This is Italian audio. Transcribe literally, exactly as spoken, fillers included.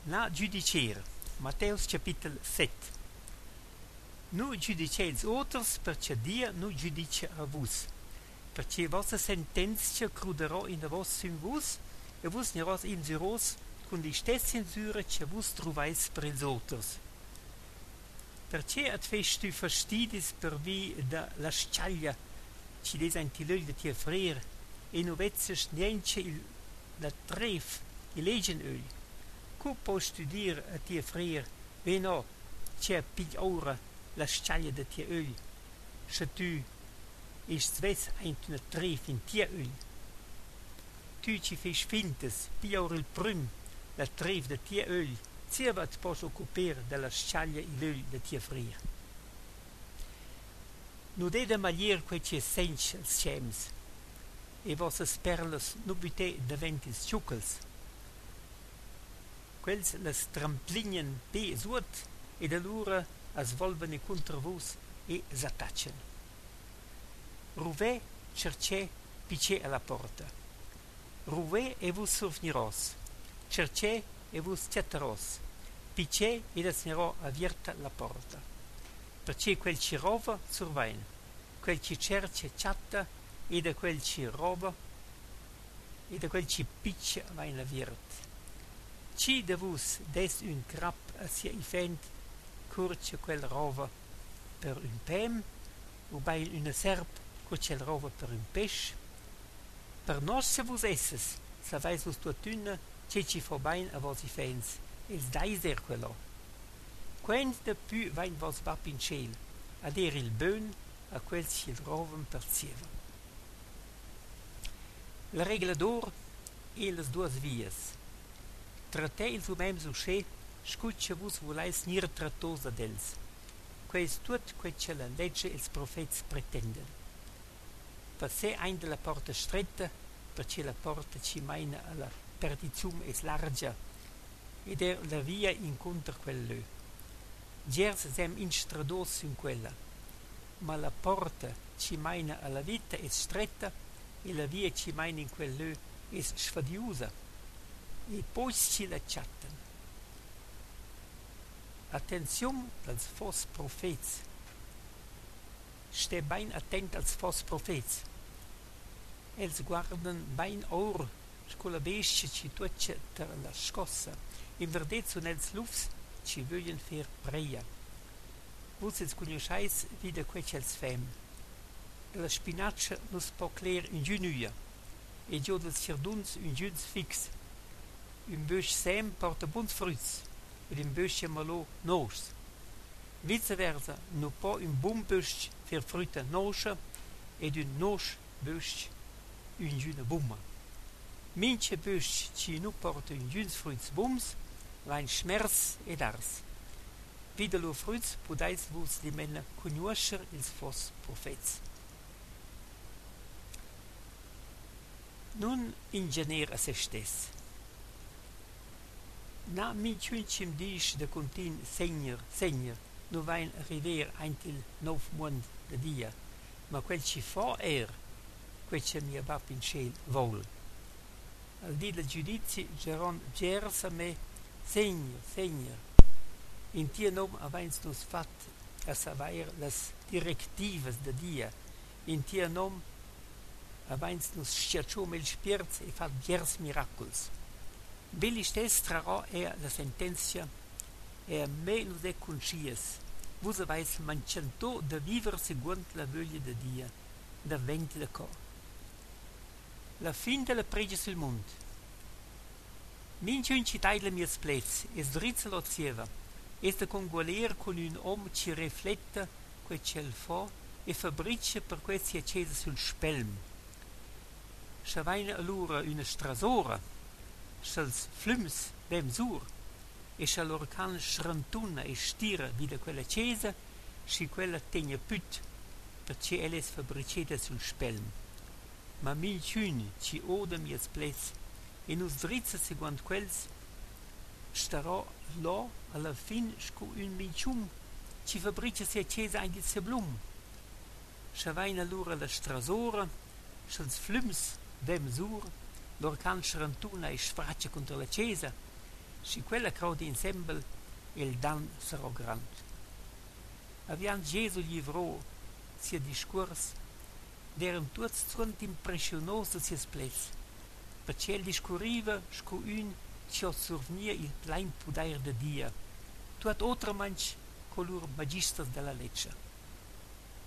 Na giudicer, Matteus capitolo sette. Nu giudiceis oters, perché Dia nu giudice a vos. Perché vossa sentenza cruderò in vos in vos, e vos neros in zeros, con di stesse insure che vos trovais per ils oters. Perché at fest tu fastidis per vi da la sciaglia, ci des antilög de tie frer, e nu vezzes niente il la tref, il legen öl. Cum post tu dir a tie frer, veno, c'è pig ora la sciaglia de tie öl, se tu ist ves eint una tref in tie öl. Tu ci fes fintes, pi ora il prum, la tref de tie öl, sia wat pos occuper della sciaglia il öl de tie frer. Nu dede malier quei ci sench als schems, e vossas perlas nu bute daventis ciucals. Quels las tramplinien pe suot, e da lura as volvene contra vos e s'attaccian. Ruve cerce pice alla porta. Ruve e vos survniros. Cerce e vos cetteros. Pice ed asnerò avierta la porta. Perché quel ci rova survain, quel ci cerce chatta, e da quel ci roba, e da quel ci piccia vain aviert. Ci de vos des un crap a sia i fent, curce quel rova per un pem, o bail una serp, curce el rova per un pesch. Per nos se vos esses, sa vais vos tuatuna, ce ci fa bain a vos i fens, els daiser quello. Quent de pu vain vos vap in ciel, ad er il bön, a quel ci il rovan per zieva. La regla d'or e les duas vias. Tratte il sumem succe, scuccia vos volais nir trattosa dels. Quais tut quece la legge ils profets pretenden. Passè ein de la porta stretta, perché la porta ci maina alla perdizium es largia, ed er la via incontra quell'ö. Gers sem instrados in quella, ma la porta ci maina alla vita es stretta, e la via ci maina in quell'ö es sfadiusa, e poi ci la chatten. Attenzione als fos profets. Ste bain attent als fos profets. Els guardan bain or, scola bestia ci tuccia ter la scossa, in verdezzo nels lufs ci voglien fer preia. Vos els conosceis vida quec els fem. La spinaccia nus po cler in giunuia, e gio dels cirduns un giuns fix. Un bösch sem porta bons fruits, ed un bösch malo nos. Viceversa, nu po un bun bösch fer fruita noscia, ed un nos bösch un giuna bumma. Mince bösch ci nu porta un giuns fruits bums, vain schmerz ed ars. Vida lo fruits podais vos di mena conoscer ils fos profets. Nun ingener a se stes. Na minciuncim disch de contin segner, segner, nu vain arriver eint il nov mond de dia, ma quel ci fa er, quel ci mia bap in ciel vol. Al di del giudizi geron gers a me, segner, segner. In tia nom avains nus fat a savair las directivas de dia, in tia nom avains nus schiaccium il spirz e fat gers miraculs. Belli stes trarò e la sentencia e a me nu de conscies. Vos avais mancianto de viver segunt la voglia de dia, da venti de cor. La fin de la pregia sul mund. Minciun citai la mia splez, es drizza lo zieva, es de congualer con un om ci rifletta que cel fa e fabrice per que si accesa sul spelm. Schaveina allura una strasora, schals flums dem sur, e schallorcan schrantuna e stira vida quella cesa, sci quella tegna put, perché elle es fabriceta sul spelm. Ma minciun ci oda mias plez, e nus drizza seguant quels, starò là alla fin sco un minciun, ci fabrica sia cesa ein di blum. Schaveina allura la strasora, schals flums dem sur, l'orcan schrantuna e sfraccia contro la cesa, Si quella crowd ensemble il dan sarò grand. Avian Gesù livrò sia discurs, d'eran tuts zunt impressionos da sias plets, perché il discurriva sco un ci ho survnia il plein pudair de dia, tuat otramensch colur magisters della leccia.